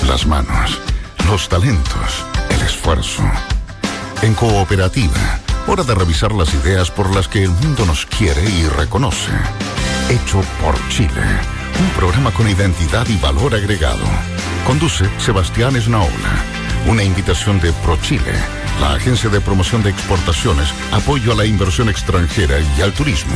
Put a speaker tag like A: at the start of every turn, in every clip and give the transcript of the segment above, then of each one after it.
A: las manos, los talentos, el esfuerzo. En Cooperativa, hora de revisar las ideas por las que el mundo nos quiere y reconoce. Hecho por Chile, un programa con identidad y valor agregado. Conduce Sebastián Esnaola. Una invitación de ProChile, la agencia de promoción de exportaciones, apoyo a la inversión extranjera y al turismo.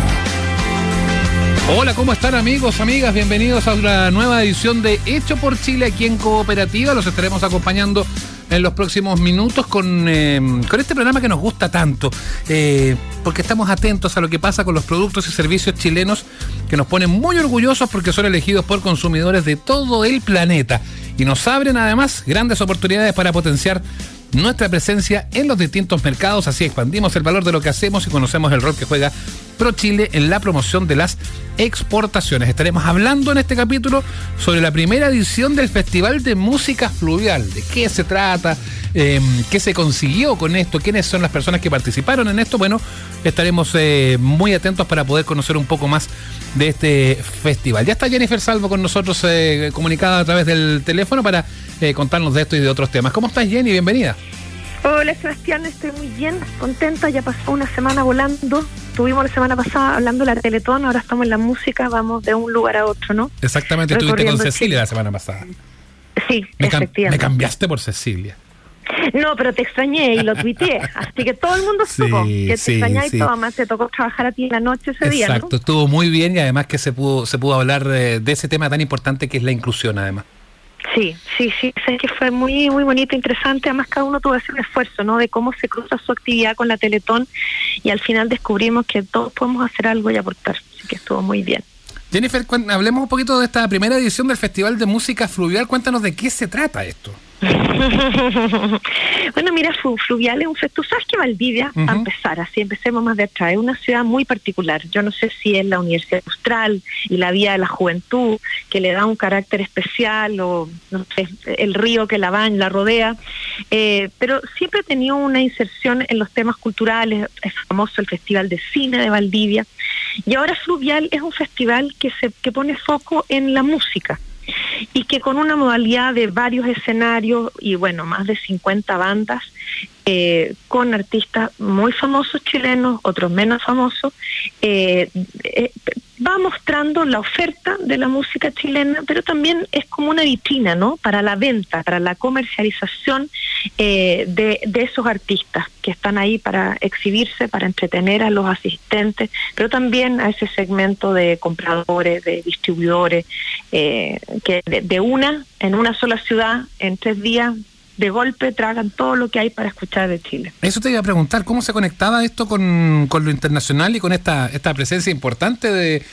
B: Hola, ¿cómo están amigos, amigas? Bienvenidos a una nueva edición de Hecho por Chile aquí en Cooperativa. Los estaremos acompañando en los próximos minutos con este programa que nos gusta tanto, porque estamos atentos a lo que pasa con los productos y servicios chilenos que nos ponen muy orgullosos porque son elegidos por consumidores de todo el planeta y nos abren además grandes oportunidades para potenciar nuestra presencia en los distintos mercados. Así expandimos el valor de lo que hacemos y conocemos el rol que juega ProChile en la promoción de las exportaciones. Estaremos hablando en este capítulo sobre la primera edición del Festival de Música Fluvial. ¿De qué se trata? ¿Qué se consiguió con esto? ¿Quiénes son las personas que participaron en esto? Bueno, estaremos muy atentos para poder conocer un poco más de este festival. Ya está Jennifer Salvo con nosotros, comunicada a través del teléfono para contarnos de esto y de otros temas. ¿Cómo estás, Jenny? Bienvenida.
C: Hola, Sebastián, estoy muy bien, contenta, ya pasó una semana volando. Estuvimos la semana pasada hablando de la Teletón, ahora estamos en la música, vamos de un lugar a otro, ¿no?
B: Exactamente, estuviste con Cecilia la semana pasada.
C: Sí, efectivamente.
B: Me cambiaste por Cecilia.
C: No, pero te extrañé y lo tuiteé, así que todo el mundo supo que te extrañé y todo, además te tocó trabajar a ti en la noche ese día, ¿no?
B: Exacto, estuvo muy bien y además que se pudo hablar de ese tema tan importante que es la inclusión, además.
C: Sí, sé que fue muy muy bonito, interesante, además cada uno tuvo que hacer un esfuerzo, ¿no? De cómo se cruza su actividad con la Teletón y al final descubrimos que todos podemos hacer algo y aportar, así que estuvo muy bien. Jennifer,
B: hablemos un poquito de esta primera edición del Festival de Música Fluvial, cuéntanos de qué se trata esto.
C: Bueno, mira, Fluvial es un festival. Tú sabes que Valdivia, a empezar, así empecemos más de atrás, es una ciudad muy particular. Yo no sé si es la Universidad Austral y la Vía de la Juventud que le da un carácter especial o no sé, el río que la rodea, pero siempre ha tenido una inserción en los temas culturales. Es famoso el Festival de Cine de Valdivia y ahora Fluvial es un festival que pone foco en la música y que con una modalidad de varios escenarios y bueno, más de 50 bandas, con artistas muy famosos chilenos, otros menos famosos, va mostrando la oferta de la música chilena, pero también es como una vitrina, ¿no? Para la venta, para la comercialización de esos artistas que están ahí para exhibirse, para entretener a los asistentes, pero también a ese segmento de compradores, de distribuidores, que en una sola ciudad, en 3 días, de golpe tragan todo lo que hay para escuchar de Chile.
B: Eso te iba a preguntar, ¿cómo se conectaba esto con lo internacional y con esta presencia importante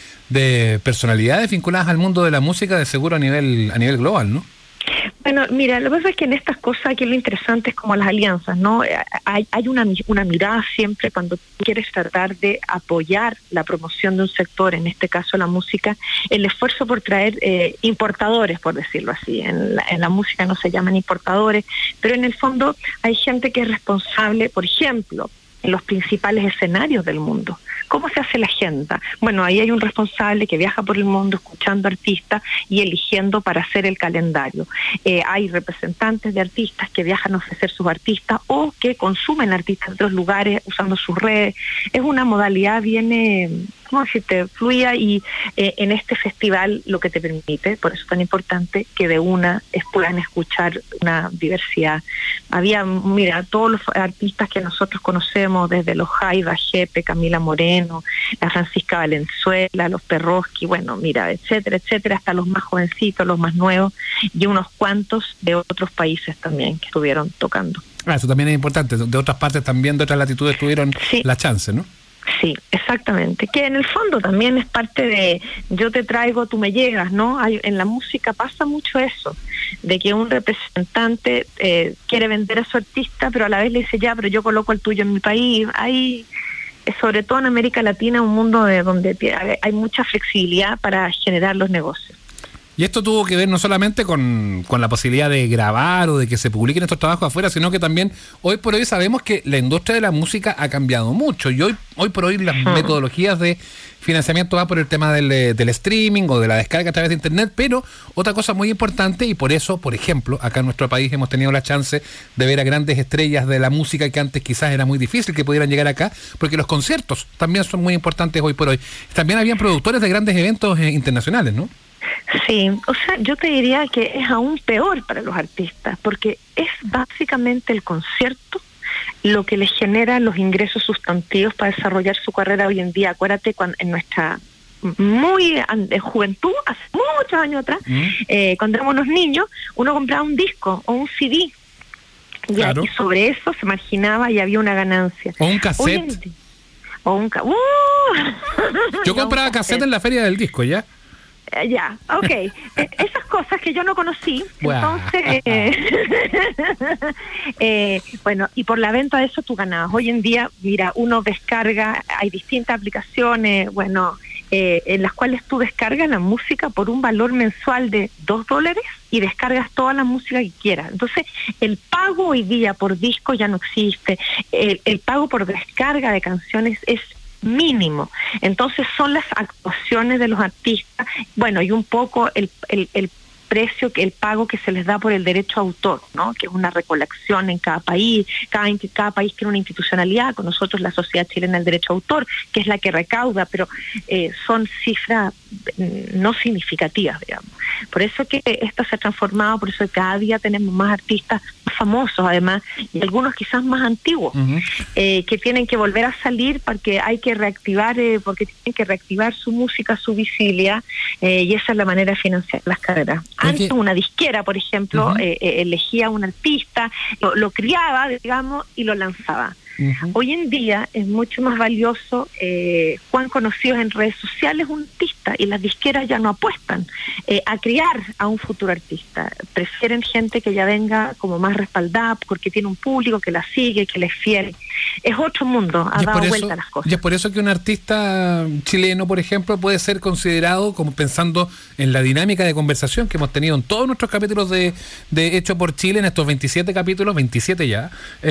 B: de personalidades vinculadas al mundo de la música, de seguro a nivel global, ¿no?
C: Bueno, mira, lo que pasa es que en estas cosas aquí lo interesante es como las alianzas, ¿no? Hay una mirada siempre cuando quieres tratar de apoyar la promoción de un sector, en este caso la música, el esfuerzo por traer importadores, por decirlo así. En la música no se llaman importadores, pero en el fondo hay gente que es responsable, por ejemplo, en los principales escenarios del mundo. ¿Cómo se hace la agenda? Bueno, ahí hay un responsable que viaja por el mundo escuchando artistas y eligiendo para hacer el calendario. Hay representantes de artistas que viajan a ofrecer sus artistas o que consumen artistas de otros lugares usando sus redes. Es una modalidad bien, ¿cómo decirte?, fluida y en este festival lo que te permite, por eso es tan importante, que de puedan escuchar una diversidad. Había, mira, todos los artistas que nosotros conocemos, desde los Jaiba, Jepe, Camila Moreno, la Francisca Valenzuela, los Perroski, bueno, mira, etcétera, hasta los más jovencitos, los más nuevos, y unos cuantos de otros países también que estuvieron tocando.
B: Eso también es importante, de otras partes también, de otras latitudes tuvieron la chance, ¿no?
C: Sí, exactamente, que en el fondo también es parte de yo te traigo, tú me llegas, ¿no? En la música pasa mucho eso, de que un representante quiere vender a su artista, pero a la vez le dice, ya, pero yo coloco el tuyo en mi país. Hay, sobre todo en América Latina, un mundo donde hay mucha flexibilidad para generar los negocios.
B: Y esto tuvo que ver no solamente con la posibilidad de grabar o de que se publiquen estos trabajos afuera, sino que también hoy por hoy sabemos que la industria de la música ha cambiado mucho y hoy por hoy las metodologías de financiamiento va por el tema del streaming o de la descarga a través de internet, pero otra cosa muy importante, y por eso, por ejemplo, acá en nuestro país hemos tenido la chance de ver a grandes estrellas de la música que antes quizás era muy difícil que pudieran llegar acá, porque los conciertos también son muy importantes hoy por hoy. También habían productores de grandes eventos internacionales, ¿no?
C: Sí, o sea, yo te diría que es aún peor para los artistas, porque es básicamente el concierto lo que les genera los ingresos sustantivos para desarrollar su carrera hoy en día. Acuérdate, cuando en nuestra juventud, hace muchos años atrás, cuando éramos unos niños, uno compraba un disco o un CD, claro, y sobre eso se marginaba y había una ganancia.
B: O un cassette. Yo compraba cassette en la feria del disco, ¿ya?
C: Ya, okay. Esas cosas que yo no conocí, entonces, bueno, y por la venta de eso tú ganabas. Hoy en día, mira, uno descarga, hay distintas aplicaciones, bueno, en las cuales tú descargas la música por un valor mensual de $2 y descargas toda la música que quieras. Entonces, el pago hoy día por disco ya no existe, el pago por descarga de canciones es mínimo. Entonces son las actuaciones de los artistas, bueno, y un poco el precio, el pago que se les da por el derecho a autor, ¿no? Que es una recolección en cada país, cada país tiene una institucionalidad, con nosotros la Sociedad Chilena del Derecho a Autor, que es la que recauda, pero son cifras no significativas, digamos. Por eso que esto se ha transformado, por eso que cada día tenemos más artistas más famosos, además, y algunos quizás más antiguos, que tienen que volver a salir porque hay que reactivar, porque tienen que reactivar su música, su visibilidad, y esa es la manera de financiar las carreras. Antes una disquera, por ejemplo, elegía a un artista, lo criaba, digamos, y lo lanzaba. Hoy en día es mucho más valioso cuán conocidos en redes sociales un artista, y las disqueras ya no apuestan a criar a un futuro artista. Prefieren gente que ya venga como más respaldada porque tiene un público que la sigue, que le es fiel. Es otro mundo, ha dado vuelta a las cosas.
B: Y es por eso que un artista chileno, por ejemplo, puede ser considerado, como pensando en la dinámica de conversación que hemos tenido en todos nuestros capítulos de Hecho por Chile, en estos 27 capítulos, 27 ya.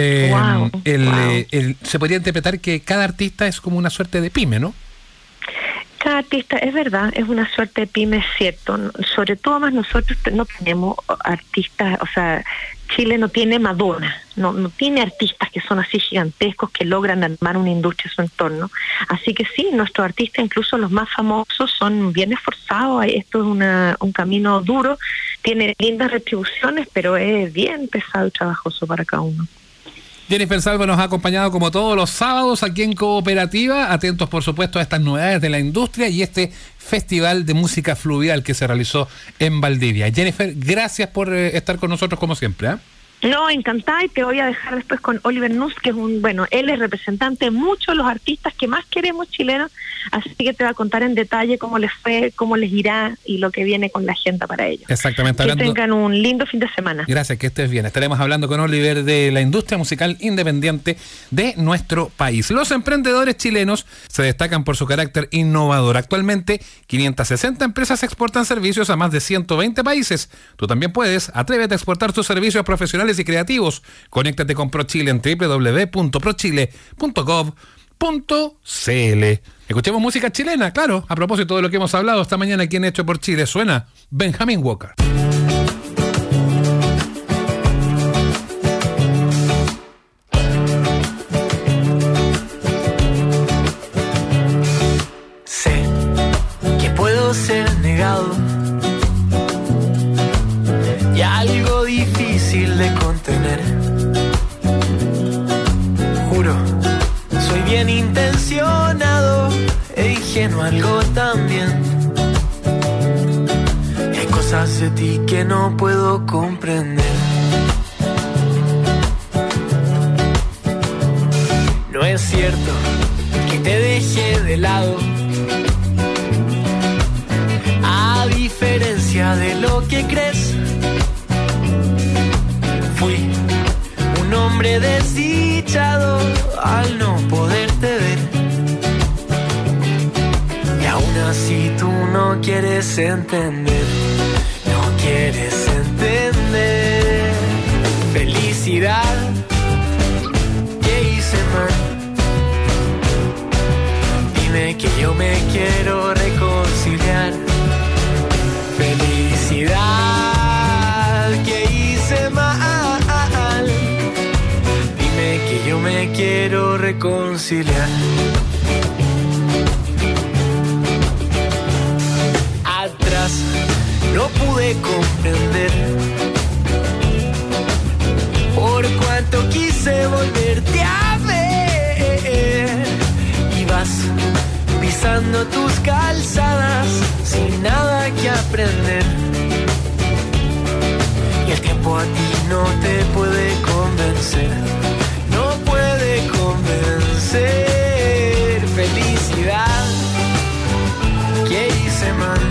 B: Se podría interpretar que cada artista es como una suerte de pyme, ¿no?
C: Cada artista, es verdad, es una suerte de pyme, es cierto. Sobre todo más nosotros no tenemos artistas, o sea, Chile no tiene Madonna, no tiene artistas que son así gigantescos que logran armar una industria en su entorno. Así que sí, nuestros artistas, incluso los más famosos, son bien esforzados. Esto es un camino duro, tiene lindas retribuciones, pero es bien pesado y trabajoso para cada uno.
B: Jennifer Salva nos ha acompañado como todos los sábados aquí en Cooperativa, atentos por supuesto a estas novedades de la industria y este festival de música fluvial que se realizó en Valdivia. Jennifer, gracias por estar con nosotros como siempre, ¿eh?
C: No, encantada, y te voy a dejar después con Oliver Nuss, que es él es representante de muchos de los artistas que más queremos chilenos, así que te va a contar en detalle cómo les fue, cómo les irá y lo que viene con la agenda para ellos.
B: Exactamente.
C: Que tengan un lindo fin de semana.
B: Gracias, que estés bien. Estaremos hablando con Oliver de la industria musical independiente de nuestro país. Los emprendedores chilenos se destacan por su carácter innovador. Actualmente, 560 empresas exportan servicios a más de 120 países. Tú también puedes. Atrévete a exportar tus servicios profesionales y creativos. Conéctate con ProChile en www.prochile.gov.cl. Escuchemos música chilena, claro, a propósito de lo que hemos hablado esta mañana aquí en Hecho por Chile. Suena Benjamin Walker.
D: Sé que puedo ser negado y algo difícil de contener. Juro, soy bien intencionado e ingenuo algo también. Hay cosas de ti que no puedo comprender. No es cierto que te dejé de lado, a diferencia de lo que crees. Fui un hombre desdichado al no poderte ver, y aún así tú no quieres entender. quieres entender. Felicidad, ¿qué hice mal? Dime que yo me quiero reconciliar. Felicidad, ¿qué hice mal? Dime que yo me quiero reconciliar. Atrás no pude comprender por cuánto quise volverte a ver. Y vas pisando tus calzadas sin nada que aprender. Y el tiempo a ti no te puede convencer, no puede convencer. Felicidad, ¿qué hice mal?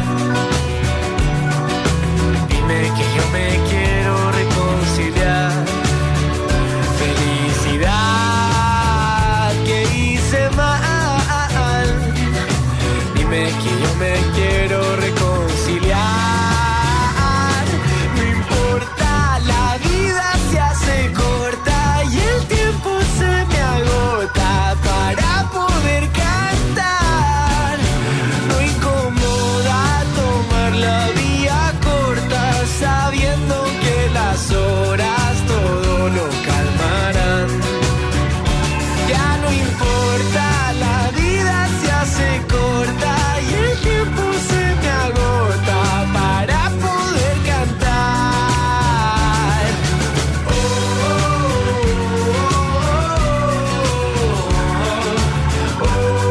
D: Dime que yo me quiero reconciliar. Felicidad, ¿qué hice mal? Dime que yo me quiero reconciliar. No importa, la vida se hace corta y el tiempo se me agota para poder cantar. No incomoda tomar la vía corta sabiendo que las horas todo lo calmarán. Ya no importa, la vida se hace corta y el tiempo se me agota para poder cantar. Oh, oh, oh,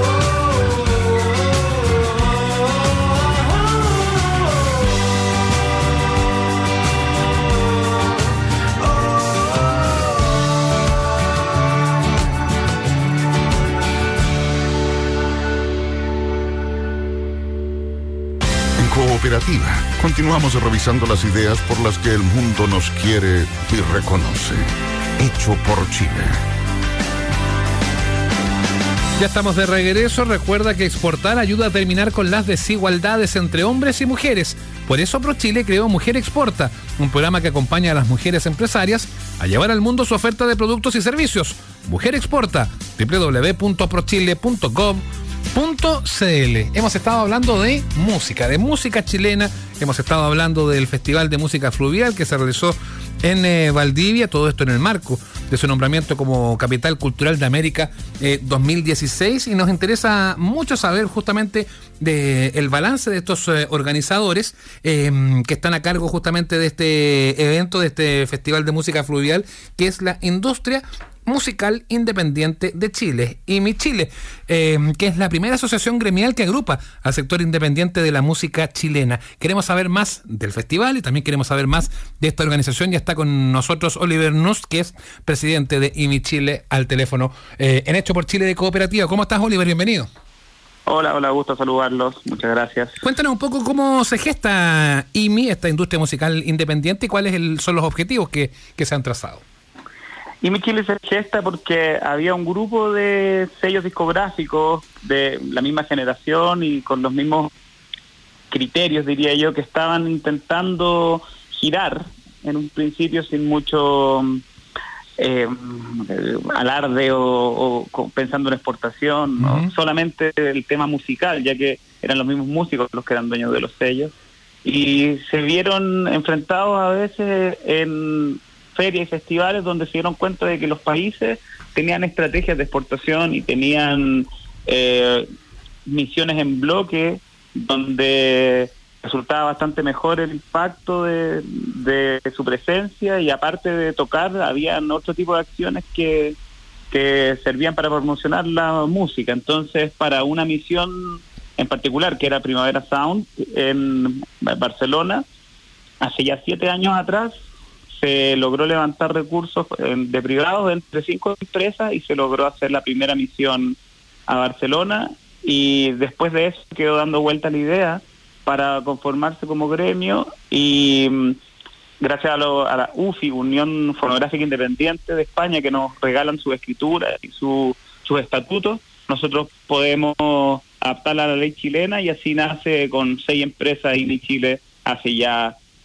A: Cooperativa. Continuamos revisando las ideas por las que el mundo nos quiere y reconoce. Hecho por Chile.
B: Ya estamos de regreso. Recuerda que exportar ayuda a terminar con las desigualdades entre hombres y mujeres. Por eso ProChile creó Mujer Exporta, un programa que acompaña a las mujeres empresarias a llevar al mundo su oferta de productos y servicios. Mujer Exporta, www.prochile.com.cl. Hemos estado hablando de música chilena, hemos estado hablando del Festival de Música Fluvial que se realizó en Valdivia, todo esto en el marco de su nombramiento como Capital Cultural de América 2016, y nos interesa mucho saber justamente del balance de estos organizadores que están a cargo justamente de este evento, de este Festival de Música Fluvial, que es la Industria Musical Independiente de Chile, IMI Chile, que es la primera asociación gremial que agrupa al sector independiente de la música chilena. Queremos saber más del festival y también queremos saber más de esta organización. Ya está con nosotros Oliver Nust, que es presidente de IMI Chile, al teléfono en Hecho por Chile de Cooperativa. ¿Cómo estás, Oliver? Bienvenido.
E: Hola, gusto saludarlos, muchas gracias.
B: Cuéntanos un poco cómo se gesta IMI, esta industria musical independiente, y cuáles son los objetivos que se han trazado.
E: IMI Chile se gesta porque había un grupo de sellos discográficos de la misma generación y con los mismos criterios, diría yo, que estaban intentando girar en un principio sin mucho alarde o pensando en exportación, ¿no? Solamente el tema musical, ya que eran los mismos músicos los que eran dueños de los sellos, y se vieron enfrentados a veces en ferias y festivales donde se dieron cuenta de que los países tenían estrategias de exportación y tenían misiones en bloque donde resultaba bastante mejor el impacto de su presencia, y aparte de tocar habían otro tipo de acciones que servían para promocionar la música. Entonces, para una misión en particular, que era Primavera Sound en Barcelona, hace ya 7 años atrás, se logró levantar recursos de privados entre 5 empresas y se logró hacer la primera misión a Barcelona, y después de eso quedó dando vuelta la idea para conformarse como gremio, y gracias a la UFI, Unión Fonográfica Independiente de España, que nos regalan su escritura y sus estatutos, nosotros podemos adaptarla a la ley chilena, y así nace con 6 empresas IMI Chile hace ya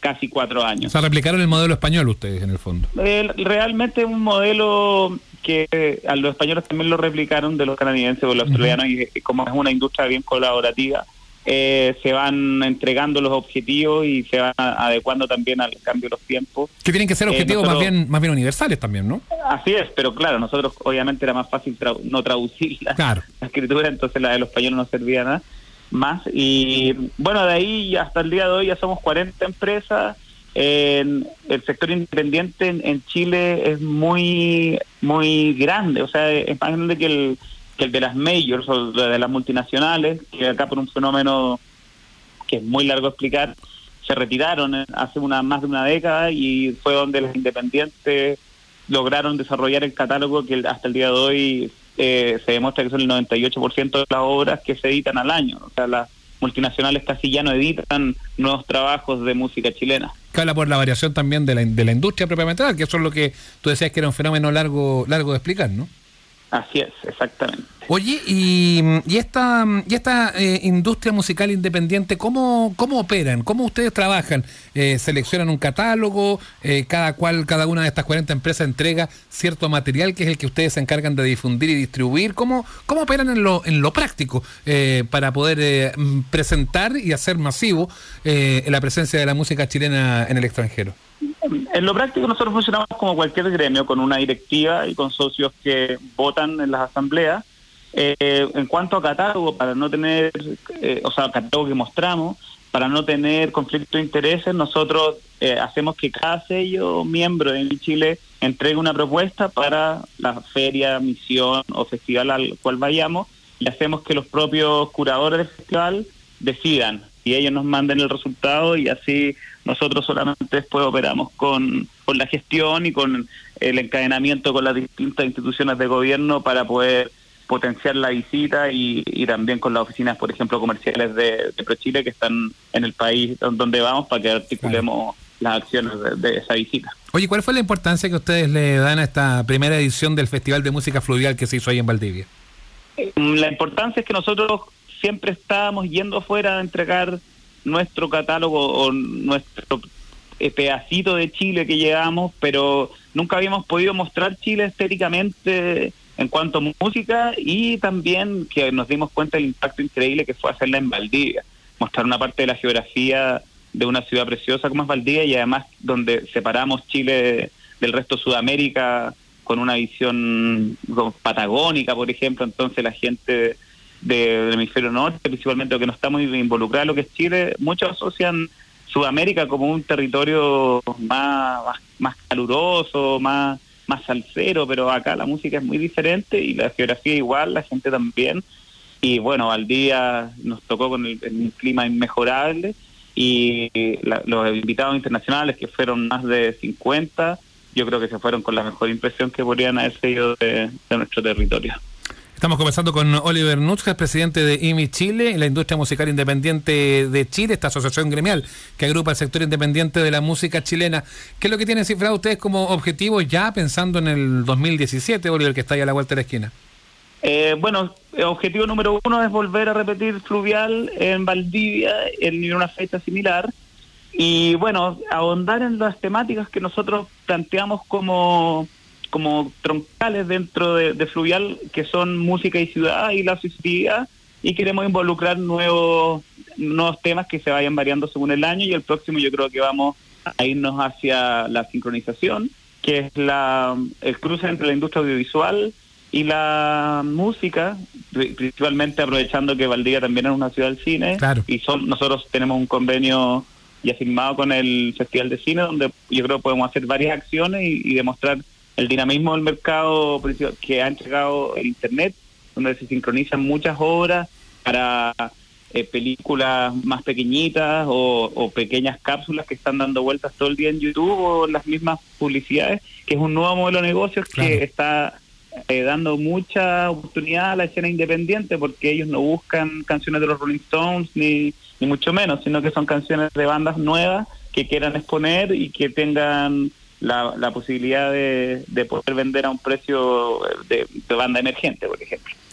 E: casi 4 años.
B: O sea, replicaron el modelo español ustedes, en el fondo.
E: Realmente es un modelo que a los españoles también lo replicaron de los canadienses o los australianos, y como es una industria bien colaborativa, se van entregando los objetivos y se van adecuando también al cambio de los tiempos. Que
B: tienen que ser objetivos más bien universales también, ¿no?
E: Así es, pero claro, nosotros obviamente era más fácil no traducir la escritura, entonces la de los españoles no servía nada más. Y bueno, de ahí hasta el día de hoy ya somos 40 empresas. El sector independiente en Chile es muy muy grande, o sea, es más grande que el de las majors o de las multinacionales, que acá por un fenómeno que es muy largo de explicar, se retiraron hace más de una década, y fue donde los independientes lograron desarrollar el catálogo que hasta el día de hoy se demuestra que son el 98% de las obras que se editan al año. O sea, las multinacionales casi ya no editan nuevos trabajos de música chilena.
B: Que habla por la variación también de la industria propiamente tal, que eso es lo que tú decías que era un fenómeno largo de explicar, ¿no?
E: Así es, exactamente.
B: Oye, y esta industria musical independiente, ¿cómo operan? ¿Cómo ustedes trabajan? ¿Seleccionan un catálogo? ¿Cada una de estas 40 empresas entrega cierto material que es el que ustedes se encargan de difundir y distribuir? ¿Cómo operan en lo práctico para poder presentar y hacer masivo la presencia de la música chilena en el extranjero?
E: En lo práctico nosotros funcionamos como cualquier gremio, con una directiva y con socios que votan en las asambleas. En cuanto a catálogo, para no tener, catálogo que mostramos, para no tener conflicto de intereses, nosotros hacemos que cada sello miembro de Mi Chile entregue una propuesta para la feria, misión o festival al cual vayamos, y hacemos que los propios curadores del festival decidan y ellos nos manden el resultado, y así nosotros solamente después operamos con la gestión y con el encadenamiento con las distintas instituciones de gobierno para poder potenciar la visita, y también con las oficinas, por ejemplo, comerciales de ProChile que están en el país donde vamos, para que articulemos las acciones de esa visita.
B: Oye, ¿cuál fue la importancia que ustedes le dan a esta primera edición del Festival de Música Fluvial que se hizo ahí en Valdivia?
E: La importancia es que nosotros siempre estábamos yendo afuera a entregar nuestro catálogo o nuestro pedacito de Chile que llevamos, pero nunca habíamos podido mostrar Chile estéticamente en cuanto a música, y también que nos dimos cuenta del impacto increíble que fue hacerla en Valdivia, mostrar una parte de la geografía de una ciudad preciosa como es Valdivia, y además donde separamos Chile del resto de Sudamérica con una visión patagónica, por ejemplo. Entonces la gente del hemisferio norte, principalmente, que no está muy involucrada en lo que es Chile, muchos asocian Sudamérica como un territorio más caluroso, más salsero, pero acá la música es muy diferente y la geografía igual, la gente también. Y bueno, Valdivia nos tocó con el clima inmejorable, y los invitados internacionales, que fueron más de 50, yo creo que se fueron con la mejor impresión que podrían haberse ido de nuestro territorio.
B: Estamos conversando con Oliver Nutzka, presidente de IMI Chile, la industria musical independiente de Chile, esta asociación gremial que agrupa el sector independiente de la música chilena. ¿Qué es lo que tienen cifrado ustedes como objetivo ya pensando en el 2017, Oliver, que está ahí a la vuelta de la esquina?
E: Bueno, el objetivo número 1 es volver a repetir Fluvial en Valdivia en una fecha similar, y bueno, ahondar en las temáticas que nosotros planteamos como troncales dentro de Fluvial, que son música y ciudad y la asociatividad, y queremos involucrar nuevos temas que se vayan variando según el año, y el próximo yo creo que vamos a irnos hacia la sincronización, que es el cruce entre la industria audiovisual y la música, principalmente aprovechando que Valdivia también es una ciudad del cine. Claro. Y nosotros tenemos un convenio ya firmado con el Festival de Cine, donde yo creo que podemos hacer varias acciones y demostrar el dinamismo del mercado que ha entregado el Internet, donde se sincronizan muchas obras para películas más pequeñitas o pequeñas cápsulas que están dando vueltas todo el día en YouTube, o las mismas publicidades, que es un nuevo modelo de negocios. Claro. Que está dando mucha oportunidad a la escena independiente, porque ellos no buscan canciones de los Rolling Stones ni mucho menos, sino que son canciones de bandas nuevas que quieran exponer y que tengan la posibilidad de poder vender a un precio de banda emergente, por ejemplo.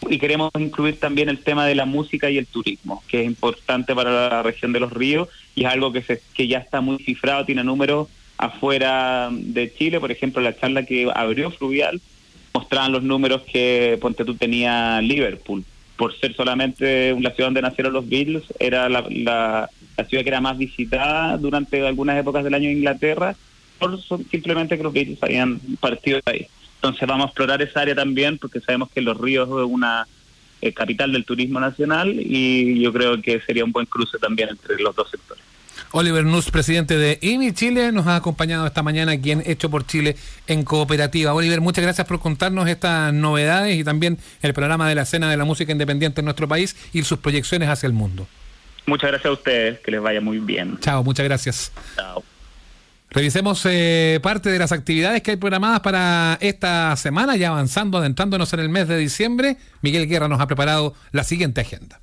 E: y queremos incluir también el tema de la música y el turismo, que es importante para la región de los ríos y es algo que ya está muy cifrado, tiene números afuera de Chile. Por ejemplo, la charla que abrió Fluvial mostraban los números que ponte tú tenía Liverpool. Por ser solamente la ciudad donde nacieron los Beatles, era la ciudad que era más visitada durante algunas épocas del año en Inglaterra, simplemente que los Beatles habían partido de ahí. Entonces vamos a explorar esa área también, porque sabemos que Los Ríos es una capital del turismo nacional y yo creo que sería un buen cruce también entre los dos sectores.
B: Oliver Nuss, presidente de IMI Chile, nos ha acompañado esta mañana aquí en Hecho por Chile en Cooperativa. Oliver, muchas gracias por contarnos estas novedades y también el programa de la escena de la música independiente en nuestro país y sus proyecciones hacia el mundo.
E: Muchas gracias a ustedes, que les vaya muy bien.
B: Chao, muchas gracias.
E: Chao.
B: Revisemos parte de las actividades que hay programadas para esta semana, ya avanzando, adentrándonos en el mes de diciembre. Miguel Guerra nos ha preparado la siguiente agenda.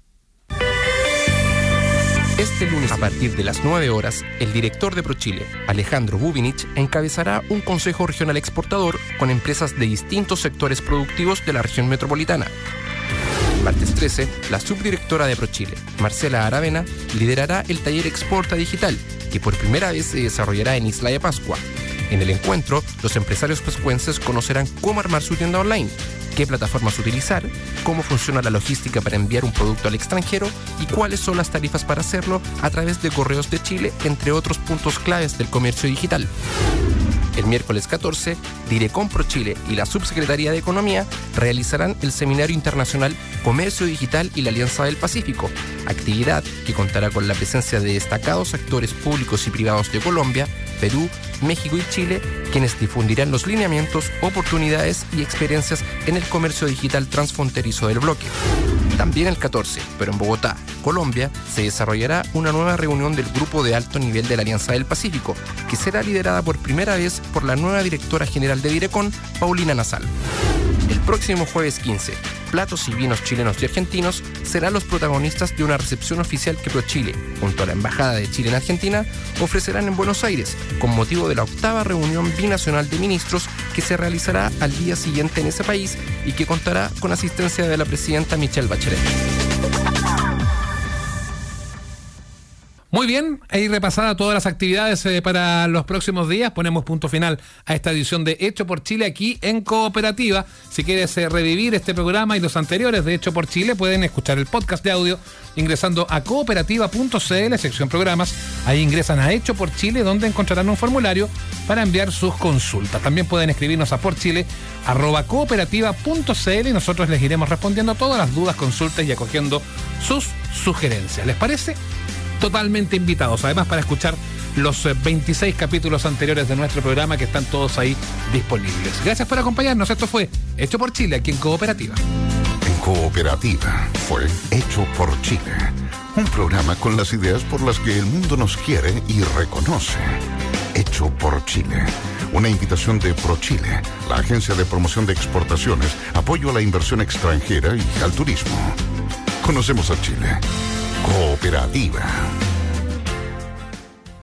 F: Este lunes, a partir de las 9 horas, el director de ProChile, Alejandro Bubinich, encabezará un consejo regional exportador con empresas de distintos sectores productivos de la región metropolitana. El martes 13, la subdirectora de ProChile, Marcela Aravena, liderará el taller Exporta Digital, que por primera vez se desarrollará en Isla de Pascua. En el encuentro, los empresarios pascuenses conocerán cómo armar su tienda online, qué plataformas utilizar, cómo funciona la logística para enviar un producto al extranjero y cuáles son las tarifas para hacerlo a través de Correos de Chile, entre otros puntos claves del comercio digital. El miércoles 14, Direcom ProChile y la Subsecretaría de Economía realizarán el Seminario Internacional Comercio Digital y la Alianza del Pacífico, actividad que contará con la presencia de destacados actores públicos y privados de Colombia, Perú, México y Chile, quienes difundirán los lineamientos, oportunidades y experiencias en el comercio digital transfronterizo del bloque. También el 14, pero en Bogotá, Colombia, se desarrollará una nueva reunión del Grupo de Alto Nivel de la Alianza del Pacífico, que será liderada por primera vez por la nueva directora general de Direcon, Paulina Nasal. El próximo jueves 15, platos y vinos chilenos y argentinos serán los protagonistas de una recepción oficial que ProChile, junto a la Embajada de Chile en Argentina, ofrecerán en Buenos Aires, con motivo de la 8ª reunión binacional de ministros que se realizará al día siguiente en ese país y que contará con asistencia de la presidenta Michelle Bachelet.
B: Muy bien, ahí repasada todas las actividades para los próximos días. Ponemos punto final a esta edición de Hecho por Chile aquí en Cooperativa. Si quieres revivir este programa y los anteriores de Hecho por Chile, pueden escuchar el podcast de audio ingresando a cooperativa.cl, sección programas. Ahí ingresan a Hecho por Chile, donde encontrarán un formulario para enviar sus consultas. También pueden escribirnos a porchile@cooperativa.cl y nosotros les iremos respondiendo todas las dudas, consultas y acogiendo sus sugerencias. ¿Les parece? Totalmente invitados, además, para escuchar los 26 capítulos anteriores de nuestro programa, que están todos ahí disponibles. Gracias por acompañarnos. Esto fue Hecho por Chile aquí en Cooperativa.
A: En Cooperativa fue Hecho por Chile, un programa con las ideas por las que el mundo nos quiere y reconoce. Hecho por Chile, una invitación de ProChile, la agencia de promoción de exportaciones, apoyo a la inversión extranjera y al turismo. Conocemos a Chile. Cooperativa.